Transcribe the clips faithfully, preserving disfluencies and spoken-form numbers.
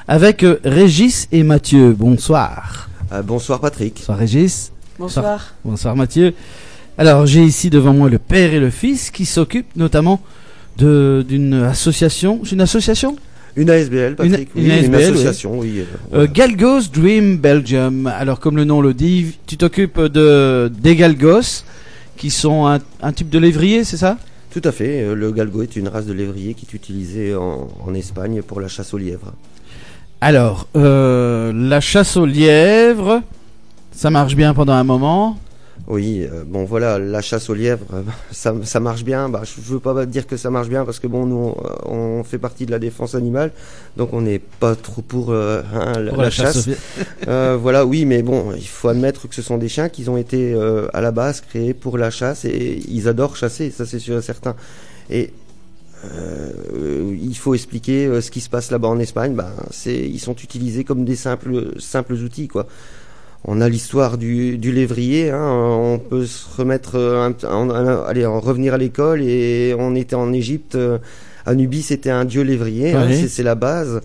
avec euh, Régis et Mathieu. Bonsoir. Euh, bonsoir Patrick. Bonsoir Régis. Bonsoir. Bonsoir, bonsoir Mathieu. Alors j'ai ici devant moi le père et le fils qui s'occupent notamment de d'une association. C'est une association Une A S B L, Patrick. Une, oui, une A S B L, une association, oui. oui euh, voilà. euh, Galgos Dream Belgium. Alors comme le nom le dit, tu t'occupes de des galgos qui sont un, un type de lévrier, c'est ça? Tout à fait. Le galgo est une race de lévrier qui est utilisée en, en Espagne pour la chasse aux lièvres. Alors, euh, la chasse aux lièvres, ça marche bien pendant un moment. Oui, euh, bon voilà, la chasse aux lièvres, euh, ça, ça marche bien. Bah, je veux pas dire que ça marche bien parce que bon, nous, on, on fait partie de la défense animale, donc on n'est pas trop pour, euh, hein, la, Pour la la chasse chasse. euh, voilà, oui, mais bon, il faut admettre que ce sont des chiens qui ont été euh, à la base créés pour la chasse et ils adorent chasser, ça c'est sûr et certain. Et Euh, il faut expliquer euh, ce qui se passe là-bas en Espagne. Ben, c'est, ils sont utilisés comme des simples, simples outils, quoi. On a l'histoire du, du lévrier. Hein, on peut se remettre, un, un, un, allez, en revenir à l'école et on était en Égypte. Euh, Anubis était un dieu lévrier. Oui. Hein, c'est, c'est la base.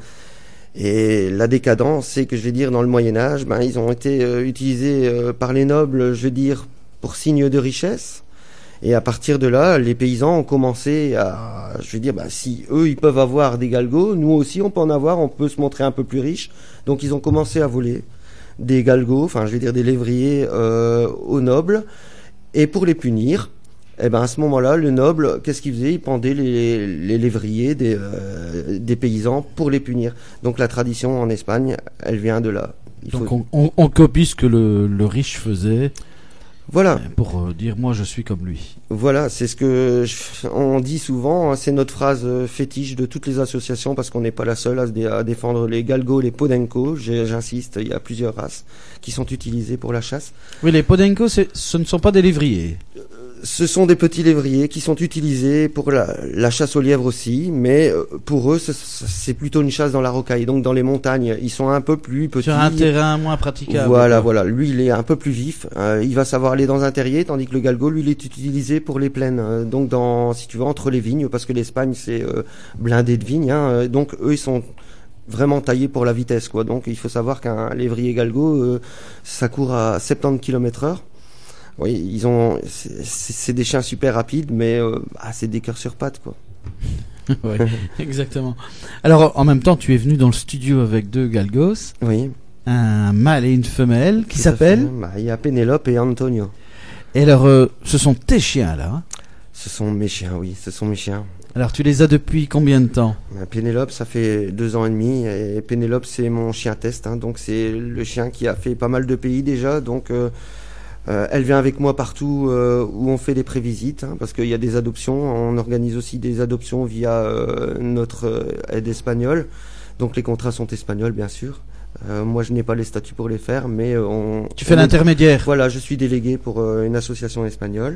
Et la décadence, c'est que je vais dire dans le Moyen Âge, ben, ils ont été euh, utilisés euh, par les nobles, je veux dire, pour signe de richesse. Et à partir de là, les paysans ont commencé à, je veux dire, bah, si eux ils peuvent avoir des galgos, nous aussi on peut en avoir, on peut se montrer un peu plus riche. Donc ils ont commencé à voler des galgos, enfin je veux dire des lévriers euh, aux nobles, et pour les punir, et ben à ce moment-là, le noble, qu'est-ce qu'il faisait? Il pendait les, les lévriers des, euh, des paysans pour les punir. Donc la tradition en Espagne, elle vient de là. Il Donc faut... on, on, on copie ce que le, le riche faisait. Voilà. Pour euh, dire moi je suis comme lui. Voilà, c'est ce que je, on dit souvent, hein, c'est notre phrase fétiche de toutes les associations parce qu'on n'est pas la seule à, se dé, à défendre les galgos, les podenco, j'insiste, il y a plusieurs races qui sont utilisées pour la chasse. Oui, les podenco, ce ne sont pas des lévriers. Ce sont des petits lévriers qui sont utilisés pour la, la chasse aux lièvres aussi, mais pour eux, c'est, c'est plutôt une chasse dans la rocaille, donc dans les montagnes. Ils sont un peu plus petits. Sur un terrain moins praticable. Voilà, voilà. Lui, il est un peu plus vif. Euh, il va savoir aller dans un terrier, tandis que le galgo, lui, il est utilisé pour les plaines. Euh, donc, dans, si tu veux, entre les vignes, parce que l'Espagne, c'est euh, blindé de vignes. Hein, donc, eux, ils sont vraiment taillés pour la vitesse, quoi. Donc, il faut savoir qu'un lévrier galgo, euh, ça court à soixante-dix kilomètres heure. Oui, ils ont, c'est, c'est des chiens super rapides, mais euh, ah, c'est des cœurs sur pattes, quoi. Oui, exactement. Alors, en même temps, tu es venu dans le studio avec deux galgos. Oui. Un mâle et une femelle qui Tout s'appellent. bah, il y a Pénélope et Antonio. Et alors, euh, ce sont tes chiens là. Hein? Ce sont mes chiens, oui, ce sont mes chiens. Alors, tu les as depuis combien de temps? bah, Pénélope, ça fait deux ans et demi, et Pénélope, c'est mon chien test, hein, donc c'est le chien qui a fait pas mal de pays déjà, donc. Euh, Euh, elle vient avec moi partout euh, où on fait des prévisites, hein, parce qu'il y a des adoptions. On organise aussi des adoptions via euh, notre euh, aide espagnole. Donc les contrats sont espagnols, bien sûr. Euh, moi, je n'ai pas les statuts pour les faire, mais euh, on... Tu fais on l'intermédiaire. Est, voilà, je suis délégué pour euh, une association espagnole.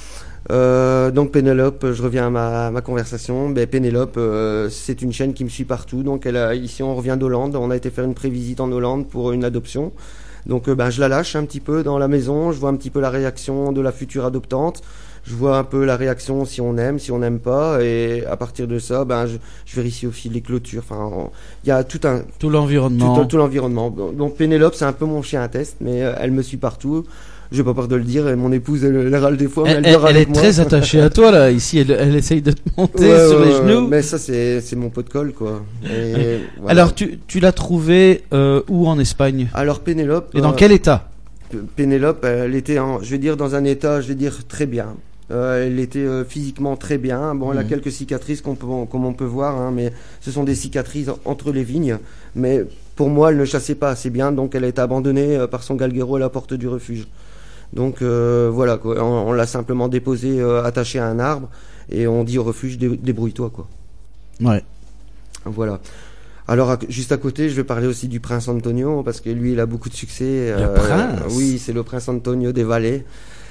Euh, donc Pénélope, je reviens à ma, ma conversation. Ben, Pénélope, euh, c'est une chienne qui me suit partout. Donc elle a, ici, on revient d'Hollande. On a été faire une prévisite en Hollande pour une adoption. Donc euh, ben, je la lâche un petit peu dans la maison, je vois un petit peu la réaction de la future adoptante, je vois un peu la réaction si on aime, si on n'aime pas, et à partir de ça, ben, je, je vérifie aussi les clôtures, enfin, il y a tout un... Tout l'environnement. Tout, tout l'environnement. Donc Pénélope, c'est un peu mon chien à test, mais euh, elle me suit partout. J'ai pas peur de le dire, et mon épouse, elle, elle râle des fois, mais Elle, elle, elle, dort elle avec est moi. très attachée à toi, là. Ici, elle, elle essaye de te monter Ouais, sur ouais, les ouais, genoux. Mais ça, c'est, c'est mon pot de colle, quoi. Et, voilà. Alors, tu, tu l'as trouvée euh, où en Espagne? Alors Pénélope... Et dans euh, quel état? Pénélope, elle était, en, je vais dire, dans un état, je vais dire, très bien. Euh, elle était euh, physiquement très bien. Bon, elle a Mmh. quelques cicatrices qu'on peut, comme on peut voir, hein, mais ce sont des cicatrices entre les vignes. Mais pour moi, elle ne chassait pas assez bien, donc elle a été abandonnée euh, par son galguero à la porte du refuge. Donc euh, voilà, quoi. On, on l'a simplement déposée, euh, attachée à un arbre, et on dit au refuge, dé, débrouille-toi, quoi. Ouais. Voilà. Alors, à, juste à côté, je vais parler aussi du prince Antonio, parce que lui, il a beaucoup de succès. Le euh, prince? Oui, c'est le prince Antonio des Vallées.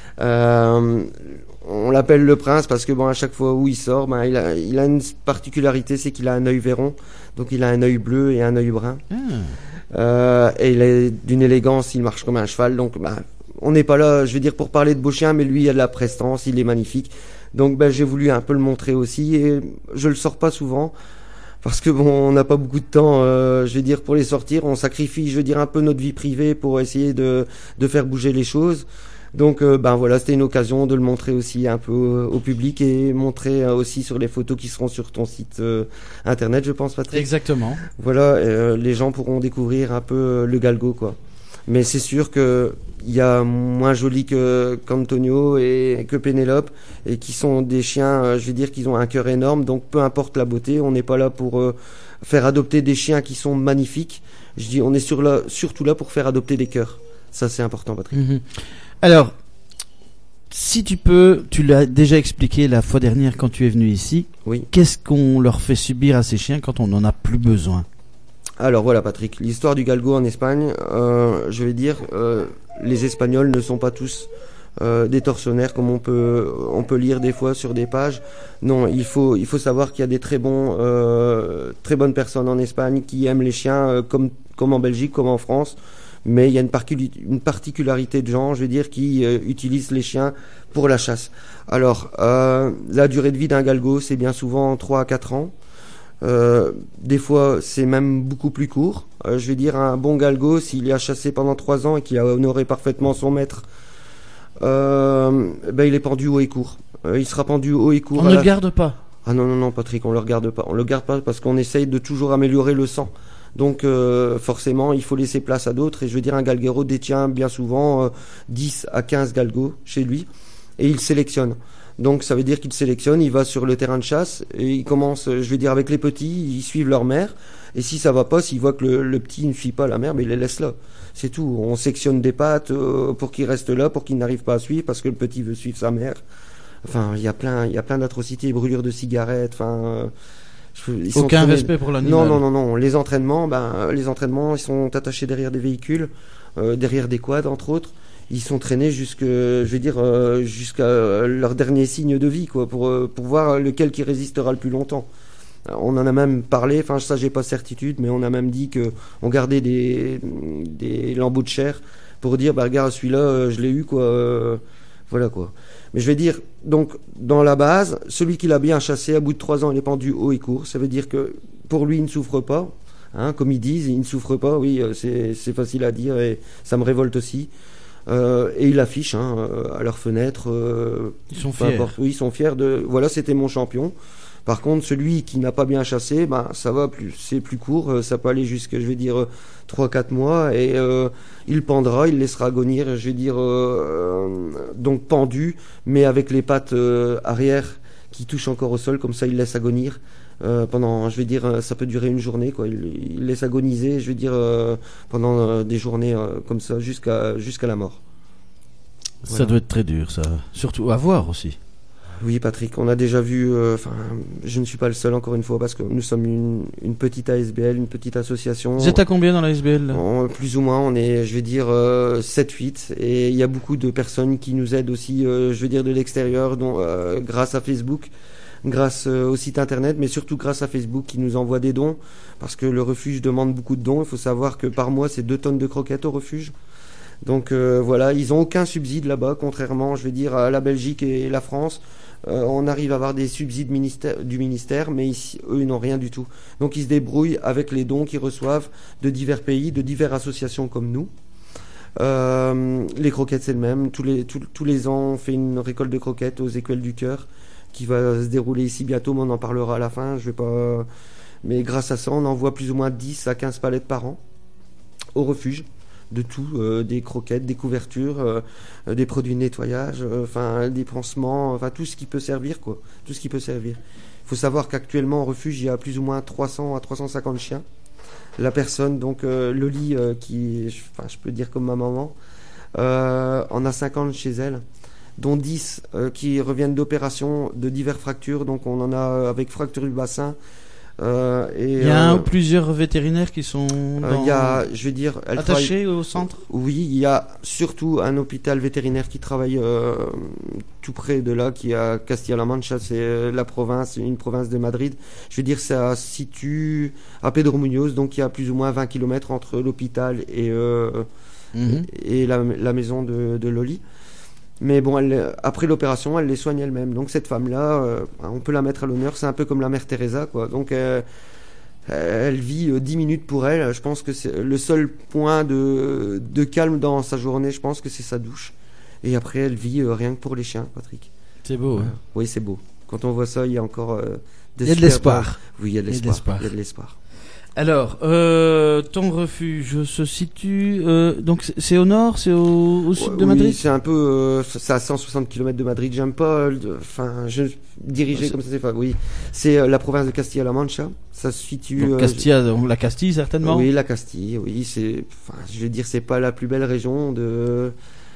Euh, on l'appelle le prince parce que bon, à chaque fois où il sort, ben, il a, il a une particularité, c'est qu'il a un œil vairon, donc il a un œil bleu et un œil brun. Ah. Euh, et il est d'une élégance, il marche comme un cheval, donc ben, on n'est pas là, je veux dire, pour parler de beau chien, mais lui, il a de la prestance, il est magnifique. Donc ben, j'ai voulu un peu le montrer aussi, et je le sors pas souvent, parce que bon, on n'a pas beaucoup de temps, euh, je vais dire, pour les sortir. On sacrifie, je veux dire, un peu notre vie privée pour essayer de, de faire bouger les choses. Donc, euh, ben voilà, c'était une occasion de le montrer aussi un peu euh, au public et montrer euh, aussi sur les photos qui seront sur ton site euh, internet, je pense, Patrick. Exactement. Voilà, euh, les gens pourront découvrir un peu euh, le galgo, quoi. Mais c'est sûr que il y a moins joli que qu'Antonio et que Pénélope, et qui sont des chiens, euh, je vais dire, qu'ils ont un cœur énorme. Donc, peu importe la beauté, on n'est pas là pour euh, faire adopter des chiens qui sont magnifiques. Je dis, on est sur là, surtout là pour faire adopter des cœurs. Ça, c'est important, Patrick. Mm-hmm. Alors, si tu peux, tu l'as déjà expliqué la fois dernière quand tu es venu ici. Oui. Qu'est-ce qu'on leur fait subir à ces chiens quand on n'en a plus besoin? Alors voilà, Patrick, l'histoire du galgo en Espagne, euh, je vais dire, euh, les Espagnols ne sont pas tous euh, des tortionnaires comme on peut, on peut lire des fois sur des pages. Non, il faut, il faut savoir qu'il y a des très bons, euh, très bonnes personnes en Espagne qui aiment les chiens euh, comme, comme en Belgique, comme en France. Mais il y a une, parcu- une particularité de gens, je veux dire, qui euh, utilisent les chiens pour la chasse. Alors, euh, la durée de vie d'un galgo, c'est bien souvent trois à quatre ans. Euh, des fois, c'est même beaucoup plus court. Euh, je vais dire, un bon galgo, s'il a chassé pendant trois ans et qu'il a honoré parfaitement son maître, euh, ben, il est pendu haut et court. Euh, il sera pendu haut et court. On ne le garde pas. Ah non, non, non, Patrick, on le regarde pas. On le garde pas parce qu'on essaye de toujours améliorer le sang. Donc euh, forcément, il faut laisser place à d'autres. Et je veux dire, un galguero détient bien souvent euh, dix à quinze galgos chez lui. Et il sélectionne. Donc ça veut dire qu'il sélectionne, il va sur le terrain de chasse. Et il commence, je veux dire, avec les petits, ils suivent leur mère. Et si ça va pas, s'il voit que le, le petit ne suit pas la mère, ben il les laisse là. C'est tout. On sectionne des pattes euh, pour qu'ils restent là, pour qu'ils n'arrivent pas à suivre, parce que le petit veut suivre sa mère. Enfin, il y a plein, il y a plein d'atrocités, brûlures de cigarettes, enfin... Euh, Ils Aucun traînés... respect pour l'animal. Non, non, non, non. Les entraînements, ben, les entraînements, ils sont attachés derrière des véhicules, euh, derrière des quads, entre autres. Ils sont traînés jusque, je vais dire, euh, jusqu'à leur dernier signe de vie, quoi, pour, euh, pour voir lequel qui résistera le plus longtemps. On en a même parlé, enfin ça j'ai pas certitude, mais on a même dit que on gardait des, des lambeaux de chair pour dire, bah regarde celui-là, euh, je l'ai eu, quoi. Euh, voilà, quoi. Mais je vais dire, donc, dans la base, celui qui l'a bien chassé, à bout de trois ans, il est pendu haut et court. Ça veut dire que, pour lui, il ne souffre pas. Hein, comme ils disent, il ne souffre pas. Oui, c'est, c'est facile à dire et ça me révolte aussi. Euh, et ils l'affichent, hein, à leur fenêtre. Euh, ils sont fiers. Importe. Oui, ils sont fiers de, voilà, c'était mon champion. Par contre, celui qui n'a pas bien chassé, ben, ça va plus, c'est plus court, ça peut aller jusqu'à, je vais dire, trois quatre mois, et euh, il pendra, il laissera agonir, je vais dire, euh, donc pendu, mais avec les pattes euh, arrière qui touchent encore au sol, comme ça il laisse agonir euh, pendant, je vais dire, ça peut durer une journée, quoi. Il, il laisse agoniser, je vais dire, euh, pendant euh, des journées euh, comme ça, jusqu'à, jusqu'à la mort. Ça Voilà. doit être très dur, ça. Surtout à voir aussi. Oui, Patrick, on a déjà vu, enfin, euh, je ne suis pas le seul encore une fois, parce que nous sommes une, une petite A S B L, une petite association. Vous êtes à combien dans la A S B L là ? On, plus ou moins, on est, je vais dire, euh, sept huit, et il y a beaucoup de personnes qui nous aident aussi, euh, je veux dire, de l'extérieur, dont, euh, grâce à Facebook, grâce euh, au site internet, mais surtout grâce à Facebook qui nous envoie des dons, parce que le refuge demande beaucoup de dons. Il faut savoir que par mois, c'est deux tonnes de croquettes au refuge. Donc euh, voilà, ils n'ont aucun subside là-bas, contrairement, je vais dire, à la Belgique et la France. Euh, on arrive à avoir des subsides ministère, du ministère, mais ici, eux, ils n'ont rien du tout. Donc ils se débrouillent avec les dons qu'ils reçoivent de divers pays, de diverses associations comme nous. Euh, les croquettes, c'est le même. Tous les, tous, tous les ans, on fait une récolte de croquettes aux Écuelles du Cœur qui va se dérouler ici bientôt, mais on en parlera à la fin. Je vais pas... Mais grâce à ça, on envoie plus ou moins dix à quinze palettes par an au refuge. De tout, euh, des croquettes, des couvertures, euh, des produits de nettoyage, enfin euh, des pansements, enfin tout ce qui peut servir, quoi. Tout ce qui peut servir. Il faut savoir qu'actuellement au refuge, il y a plus ou moins trois cents à trois cent cinquante chiens. La personne, donc euh, Loli, euh, qui, enfin je peux dire comme ma maman, euh, en a cinquante chez elle, dont dix euh, qui reviennent d'opérations de diverses fractures. Donc on en a avec fracture du bassin. Euh, et, il y a un euh, ou plusieurs vétérinaires qui sont dans... euh, il y a, je vais dire, attachés travaille... au centre. Oui, il y a surtout un hôpital vétérinaire qui travaille euh, tout près de là, qui est à Castilla-La Mancha, c'est la province, une province de Madrid. Je veux dire, ça se situe à Pedro Muñoz, donc il y a plus ou moins vingt kilomètres entre l'hôpital et, euh, mm-hmm. et la, la maison de, de Loli. Mais bon, elle, après l'opération, elle les soigne elle-même. Donc cette femme-là, euh, on peut la mettre à l'honneur. C'est un peu comme la mère Teresa, quoi. Donc euh, Elle vit euh, dix minutes pour elle. Je pense que c'est le seul point de, de calme dans sa journée. Je pense que c'est sa douche. Et après, elle vit euh, rien que pour les chiens, Patrick. C'est beau. Ouais. Hein. Oui, c'est beau. Quand on voit ça, il y a encore euh, des il y a de l'espoir. Oui, il y a de l'espoir. Il y a de l'espoir. Alors, euh, ton refuge se situe euh, donc c'est au nord, c'est au, au sud ouais, de Madrid. Oui, c'est un peu, euh, c'est à cent soixante kilomètres de Madrid. J'aime pas, enfin, je diriger comme ça, c'est pas. Oui, c'est euh, la province de Castilla-La Mancha. Ça se situe. Donc, Castilla, euh, la Castille certainement. Oui, la Castille. Oui, c'est, enfin, je vais dire, c'est pas la plus belle région de.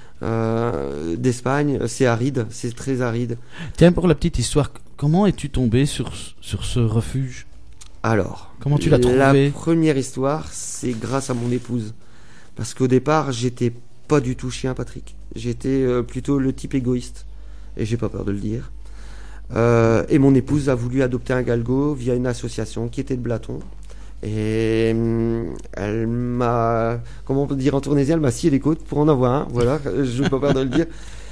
Euh, d'Espagne, c'est aride, c'est très aride. Tiens, pour la petite histoire, comment es-tu tombé sur sur ce refuge? Alors, comment tu l'as trouvé? La première histoire, c'est grâce à mon épouse, parce qu'au départ, j'étais pas du tout chien, Patrick. J'étais euh, plutôt le type égoïste, et j'ai pas peur de le dire. Euh, et mon épouse a voulu adopter un galgo via une association qui était de Blaton. Et elle m'a, comment on peut dire en tournaisien, elle m'a scié les côtes pour en avoir un, voilà, je n'ai pas peur de le dire.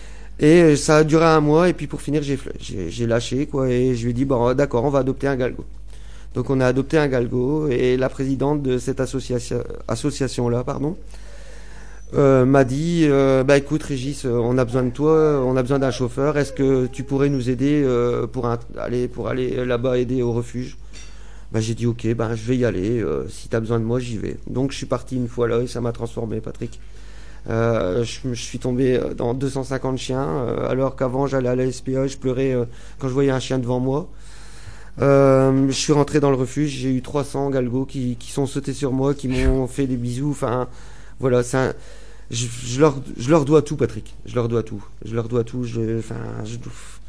Et ça a duré un mois, et puis pour finir, j'ai, j'ai, j'ai lâché, quoi, et je lui ai dit, bon, d'accord, on va adopter un galgo. Donc on a adopté un galgo, et la présidente de cette association, association-là, pardon, euh, m'a dit, euh, bah écoute Régis, on a besoin de toi, on a besoin d'un chauffeur, est-ce que tu pourrais nous aider euh, pour, un, aller, pour aller là-bas aider au refuge? Bah, j'ai dit ok, bah, je vais y aller, euh, si tu as besoin de moi, j'y vais. Donc je suis parti une fois là et ça m'a transformé, Patrick. Euh, je, je suis tombé dans deux cent cinquante chiens, euh, alors qu'avant j'allais à la S P A, je pleurais euh, quand je voyais un chien devant moi. Euh, je suis rentré dans le refuge, j'ai eu trois cents galgos qui, qui sont sautés sur moi, qui m'ont fait des bisous, enfin voilà, c'est un, je, je, leur, je leur dois tout, Patrick, je leur dois tout, je leur dois tout, je, enfin, je,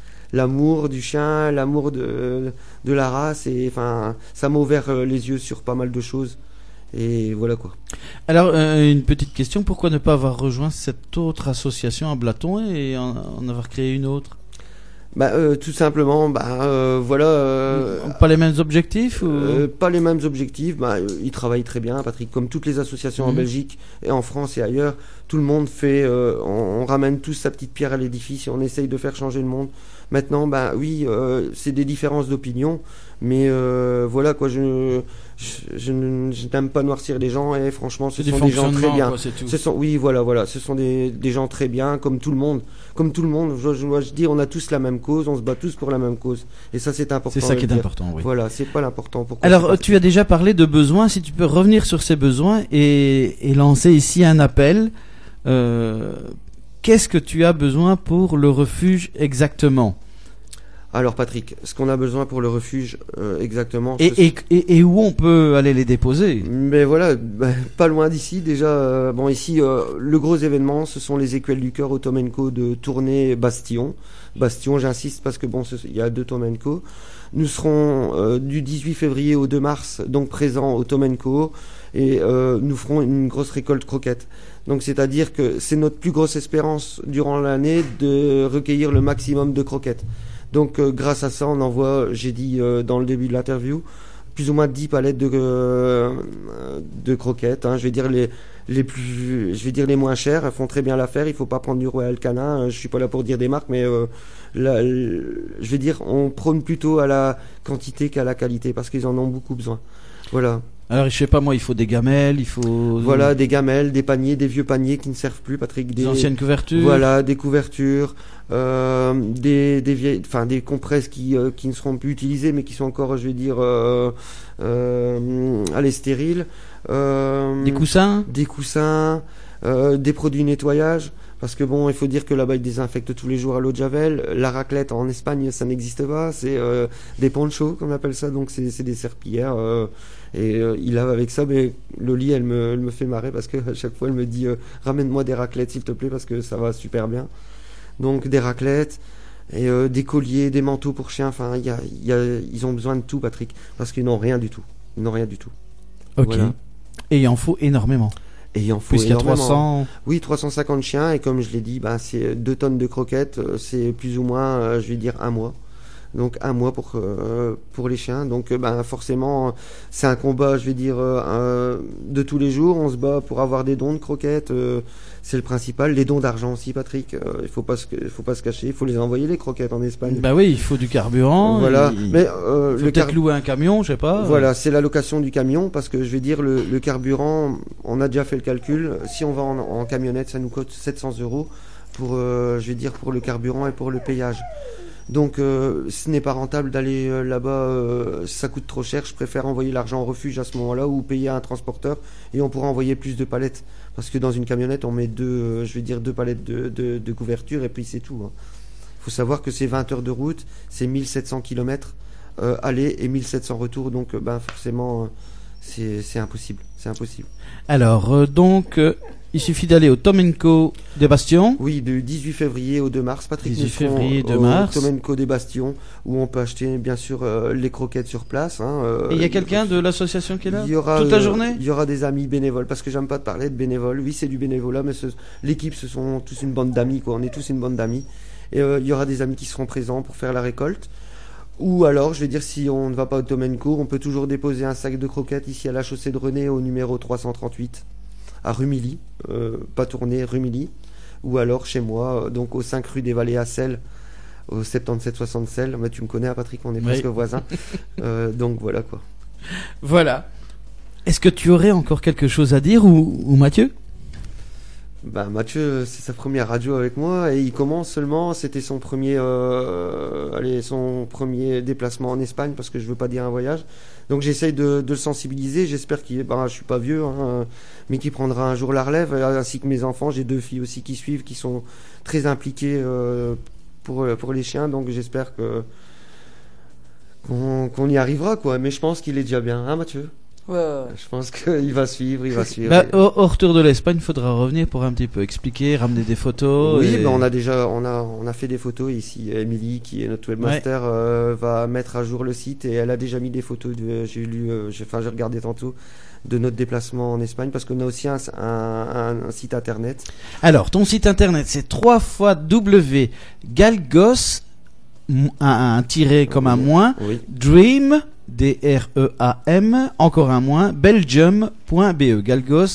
l'amour du chien, l'amour de, de la race, et enfin, ça m'a ouvert les yeux sur pas mal de choses. Et voilà quoi. Alors, euh, une petite question, pourquoi ne pas avoir rejoint cette autre association à Blaton et en, en avoir créé une autre? Bah, euh, tout simplement, bah, euh, voilà. Euh, pas les mêmes objectifs ou... euh, Pas les mêmes objectifs. Bah, euh, ils travaillent très bien, Patrick. Comme toutes les associations mmh. en Belgique et en France et ailleurs, tout le monde fait. Euh, on, on ramène tous sa petite pierre à l'édifice et on essaye de faire changer le monde. Maintenant, bah oui, euh, c'est des différences d'opinion, mais euh, voilà quoi. Je, je, je, je n'aime pas noircir les gens et franchement, ce c'est sont des gens très bien. Quoi, c'est tout. Ce sont, oui, voilà, voilà. Ce sont des, des gens très bien, comme tout le monde. Comme tout le monde, je dois dire, on a tous la même cause, on se bat tous pour la même cause. Et ça, c'est important. C'est ça qui est dire. important, oui. Voilà, c'est pas l'important. Pourquoi Alors, tu as déjà parlé de besoins. Si tu peux revenir sur ces besoins et, et lancer ici un appel. Euh, qu'est-ce que tu as besoin pour le refuge exactement? Alors Patrick, ce qu'on a besoin pour le refuge euh, exactement... Et, et, et, et où on peut aller les déposer? Mais voilà, bah, pas loin d'ici déjà. Euh, bon ici, euh, le gros événement, ce sont les Écuelles du Cœur au Tomenco de Tournai-Bastillon. Bastillon, j'insiste parce que bon, il y a deux Tomenco. Nous serons euh, du dix-huit février au deux mars, donc présents au Tomenco, et euh, nous ferons une grosse récolte croquettes. Donc c'est-à-dire que c'est notre plus grosse espérance durant l'année de recueillir le maximum de croquettes. Donc euh, grâce à ça, on envoie, j'ai dit euh, dans le début de l'interview, plus ou moins dix palettes de, euh, de croquettes. Hein. Je vais dire les, les plus, je vais dire les moins chères. Elles font très bien l'affaire. Il faut pas prendre du Royal Canin. Je suis pas là pour dire des marques, mais euh, la, je vais dire, on prône plutôt à la quantité qu'à la qualité parce qu'ils en ont beaucoup besoin. Voilà. Alors, je sais pas moi, il faut des gamelles, il faut... Voilà, des gamelles, des paniers, des vieux paniers qui ne servent plus, Patrick. Des, des anciennes couvertures. Voilà, des couvertures, euh, des, des vieilles, enfin, des compresses qui, euh, qui ne seront plus utilisées, mais qui sont encore, je vais dire, euh, euh, allez, stériles. Euh, des coussins. Des coussins, euh, des produits nettoyage. Parce que bon, il faut dire que là-bas, ils désinfectent tous les jours à l'eau de Javel. La raclette en Espagne, ça n'existe pas. C'est euh, des ponchos, comme on appelle ça. Donc, c'est, c'est des serpillères. Euh, et euh, il lave avec ça. Mais Loli, elle me, elle me fait marrer parce que à chaque fois, elle me dit euh, ramène-moi des raclettes, s'il te plaît, parce que ça va super bien. Donc, des raclettes, et euh, des colliers, des manteaux pour chiens. Enfin, y a, y a, ils ont besoin de tout, Patrick. Parce qu'ils n'ont rien du tout. Ils n'ont rien du tout. Ok. Voilà. Et il en faut énormément. Et il en faut Puisqu'il y a trois cents... Oui, trois cent cinquante chiens, et comme je l'ai dit, bah, c'est deux tonnes de croquettes, c'est plus ou moins, euh, je vais dire, un mois. donc un mois pour euh, pour les chiens. Donc euh, ben forcément c'est un combat, je vais dire euh, de tous les jours. On se bat pour avoir des dons de croquettes, euh, c'est le principal. Les dons d'argent aussi, Patrick. Euh, il faut pas se il faut pas se cacher, il faut les envoyer les croquettes en Espagne. Bah oui, il faut du carburant. Voilà, il... mais euh, faut le peut-être car... louer un camion, je sais pas. Voilà, c'est la location du camion parce que je vais dire le, le carburant, on a déjà fait le calcul. Si on va en, en camionnette, ça nous coûte sept cents euros pour, euh, je vais dire pour le carburant et pour le payage. Donc euh, ce n'est pas rentable d'aller euh, là-bas, euh, ça coûte trop cher. Je préfère envoyer l'argent au refuge à ce moment-là ou payer un transporteur et on pourra envoyer plus de palettes. Parce que dans une camionnette, on met deux, euh, je vais dire deux palettes de, de, de couverture et puis c'est tout. Il hein. faut savoir que c'est vingt heures de route, c'est mille sept cents kilomètres euh, aller et mille sept cents retour. Donc euh, ben, forcément, euh, c'est, c'est impossible. C'est impossible. Alors, euh, donc... Euh... il suffit d'aller au Tom and Co des Bastions. Oui, du dix-huit février au deux mars. Patrick, dix-huit février, deux mars. Au Tom and Co des Bastions, où on peut acheter bien sûr euh, les croquettes sur place. Hein, euh, Et il y a quelqu'un de l'association qui est là il y aura, toute la euh, journée. Il y aura des amis bénévoles, parce que j'aime pas te parler de bénévoles. Oui, c'est du bénévolat, mais ce, l'équipe, ce sont tous une bande d'amis, quoi. On est tous une bande d'amis. Et euh, il y aura des amis qui seront présents pour faire la récolte. Ou alors, je vais dire, si on ne va pas au Tom and Co, on peut toujours déposer un sac de croquettes ici à la chaussée de René, au numéro trois cent trente-huit. À Rumilly, euh, pas tourné, Rumilly, ou alors chez moi, euh, donc au cinq rue des Vallées à Celles, au soixante-dix-sept soixante Celles. Mais tu me connais, Patrick, on est oui. presque voisins. euh, donc voilà quoi. Voilà. Est-ce que tu aurais encore quelque chose à dire ou, ou Mathieu? Ben, Mathieu, c'est sa première radio avec moi et il commence seulement. C'était son premier, euh, allez, son premier déplacement en Espagne parce que je veux pas dire un voyage. Donc j'essaye de, de le sensibiliser. J'espère qu'il, ben, je suis pas vieux, hein, mais qu'il prendra un jour la relève, ainsi que mes enfants. J'ai deux filles aussi qui suivent, qui sont très impliquées euh, pour pour les chiens. Donc j'espère que qu'on, qu'on y arrivera, quoi. Mais je pense qu'il est déjà bien, hein, Mathieu? Ouais, ouais. Je pense qu'il va suivre, il va suivre. Bah, au, au retour de l'Espagne, il faudra revenir pour un petit peu expliquer, ramener des photos. Oui, et... bah on a déjà, on a, on a fait des photos ici. Émilie, qui est notre webmaster, ouais. euh, va mettre à jour le site et elle a déjà mis des photos. De, j'ai lu, euh, j'ai, enfin, j'ai regardé tantôt de notre déplacement en Espagne parce qu'on a aussi un, un, un, un site internet. Alors, ton site internet, c'est trois fois w galgos, un, un tiré comme oui. un moins, oui. dream. D R E A M, encore un moins, belgium point b e,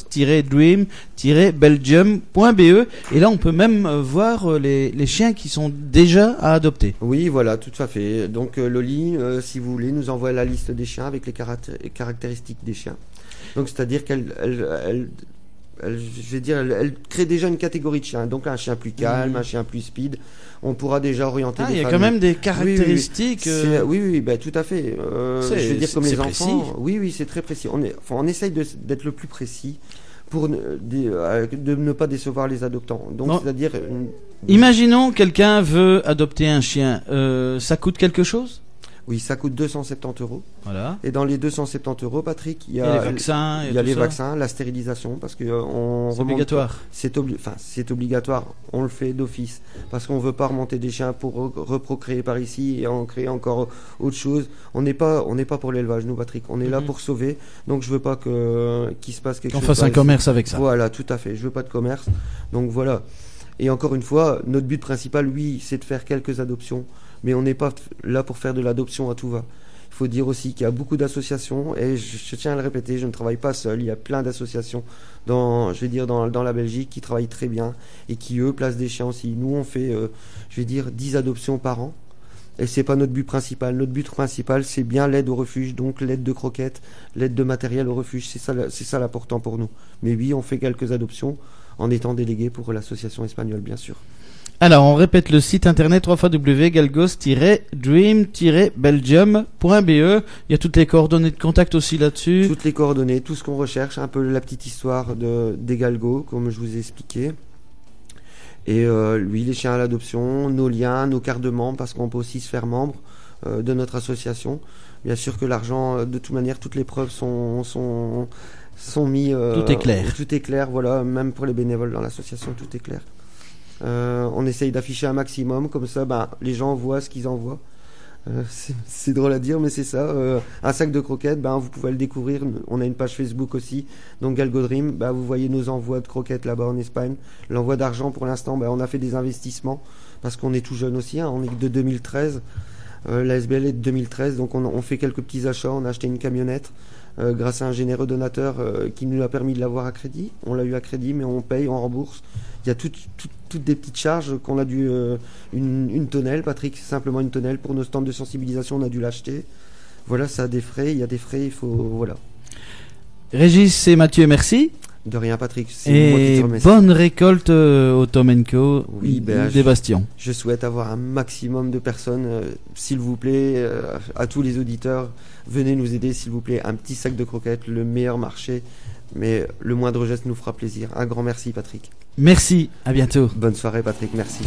galgos-dream-belgium point b e, et là on peut même voir les, les chiens qui sont déjà à adopter. Oui, voilà, tout à fait. Donc euh, Loli, euh, si vous voulez, nous envoie la liste des chiens avec les caract- caractéristiques des chiens. Donc c'est-à-dire qu'elle... Elle, elle, elle, je vais dire, elle, elle crée déjà une catégorie de chiens. Donc un chien plus calme, mmh. un chien plus speed. On pourra déjà orienter. Ah, il y a familles. quand même des caractéristiques. Oui, oui, oui, oui, oui bah, tout à fait. Euh, je veux dire comme les précis. enfants. Oui, oui, c'est très précis. On est, enfin, on essaye de, d'être le plus précis pour ne, de, de ne pas décevoir les adoptants. Donc, non. c'est-à-dire. Une... Imaginons quelqu'un veut adopter un chien. Euh, ça coûte quelque chose? Oui, ça coûte deux cent soixante-dix euros. Voilà. Et dans les deux cent soixante-dix euros, Patrick, il y a, il y a les vaccins, il y a les ça. vaccins, la stérilisation, parce que euh, on c'est obligatoire. C'est, obli- enfin, c'est obligatoire. On le fait d'office parce qu'on veut pas remonter des chiens pour re- reprocréer par ici et en créer encore autre chose. On n'est pas, on n'est pas pour l'élevage, nous, Patrick. On est mm-hmm. là pour sauver. Donc je veux pas que qu'il se passe quelque Qu'on chose. Qu'on fasse un ici. commerce avec ça. Voilà, tout à fait. Je veux pas de commerce. Donc voilà. Et encore une fois, notre but principal, oui, c'est de faire quelques adoptions, mais on n'est pas là pour faire de l'adoption à tout va. Il faut dire aussi qu'il y a beaucoup d'associations et je, je tiens à le répéter, je ne travaille pas seul. Il y a plein d'associations dans, je vais dire dans, dans la Belgique qui travaillent très bien et qui eux placent des chiens aussi. Nous on fait, euh, je vais dire dix adoptions par an et c'est pas notre but principal. Notre but principal c'est bien l'aide au refuge, donc l'aide de croquettes, l'aide de matériel au refuge. C'est ça, c'est ça l'important pour nous. Mais oui, on fait quelques adoptions en étant délégué pour l'association espagnole, bien sûr. Alors, on répète le site internet trois fois w galgos-dream-belgium point b e. Il y a toutes les coordonnées de contact aussi là-dessus. Toutes les coordonnées, tout ce qu'on recherche, un peu la petite histoire de, des galgos, comme je vous ai expliqué. Et euh, lui, les chiens à l'adoption, nos liens, nos cartes de membres, parce qu'on peut aussi se faire membre euh, de notre association. Bien sûr que l'argent, de toute manière, toutes les preuves sont... sont sont mis euh, tout est clair tout est clair voilà, même pour les bénévoles dans l'association, tout est clair. Euh, on essaye d'afficher un maximum comme ça, ben, les gens voient ce qu'ils envoient. Euh, c'est, c'est drôle à dire, mais c'est ça. Euh, un sac de croquettes, ben, vous pouvez le découvrir. On a une page Facebook aussi, donc GalgoDream. Ben, vous voyez nos envois de croquettes là-bas en Espagne. L'envoi d'argent, pour l'instant, ben, on a fait des investissements parce qu'on est tout jeune aussi, hein, on est de deux mille treize. Euh, la S B L est de deux mille treize, donc on, on fait quelques petits achats. On a acheté une camionnette euh, grâce à un généreux donateur euh, qui nous a permis de l'avoir à crédit. On l'a eu à crédit, mais on paye, on rembourse. Il y a toutes, toutes, toutes des petites charges qu'on a dû... Euh, une, une tonnelle, Patrick, c'est simplement une tonnelle. Pour nos stands de sensibilisation, on a dû l'acheter. Voilà, ça a des frais. Il y a des frais, il faut... Voilà. Régis et Mathieu, merci. De rien, Patrick. C'est moi qui te Et remercie. bonne récolte euh, au Tom Co. Oui, ben, des je- Bastions. Je souhaite avoir un maximum de personnes. euh, s'il vous plaît, euh, à tous les auditeurs, venez nous aider, s'il vous plaît. Un petit sac de croquettes, le meilleur marché. Mais le moindre geste nous fera plaisir. Un grand merci, Patrick. Merci, à bientôt. Bonne soirée, Patrick. Merci.